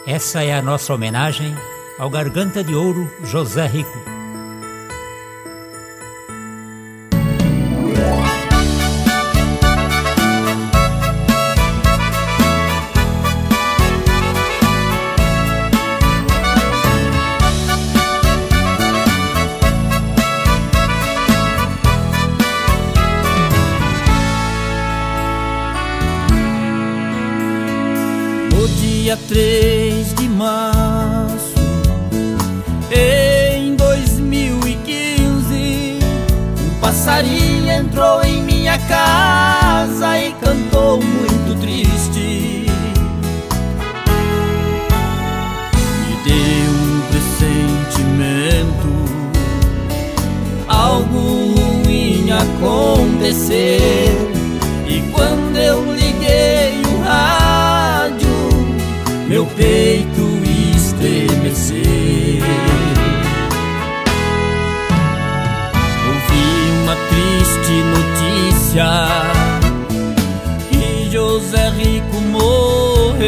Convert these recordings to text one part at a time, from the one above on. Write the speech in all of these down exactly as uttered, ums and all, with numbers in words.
Essa é a nossa homenagem ao Garganta de Ouro José Rico. Dia três de março, em dois mil e quinze, um passarinho entrou em minha casa e cantou muito triste. Me deu um pressentimento, algo ruim acontecer. E quando eu liguei o rádio, meu peito estremeceu. Ouvi uma triste notícia, que José Rico morreu.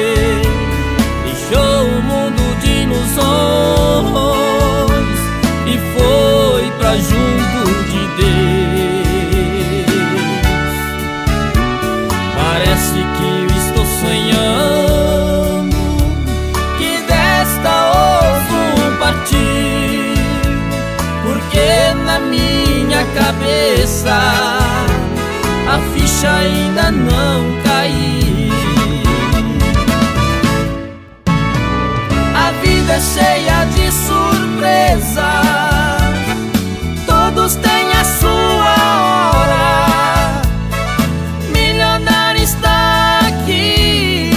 Deixou o mundo de ilusões e foi pra junto de Deus. Parece que eu estou sonhando, porque na minha cabeça a ficha ainda não caiu. A vida é cheia de surpresas, todos têm a sua hora. Milionário está aqui,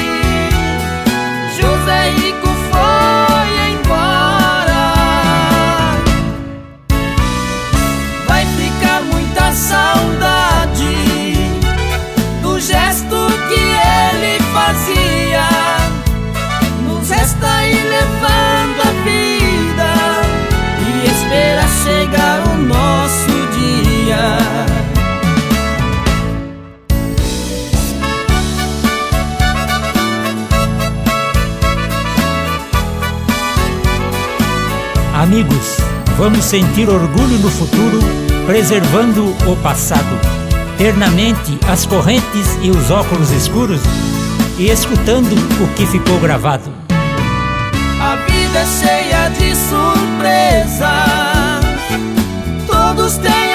José Rico foi embora. Vai ficar muita saudade do gesto que ele fazia. Nos resta ir levando a vida e esperar chegar o nosso dia. Amigos, vamos sentir orgulho no futuro, preservando o passado. Ter na mente as correntes e os óculos escuros e escutando o que ficou gravado. A vida é cheia de surpresas, todos têm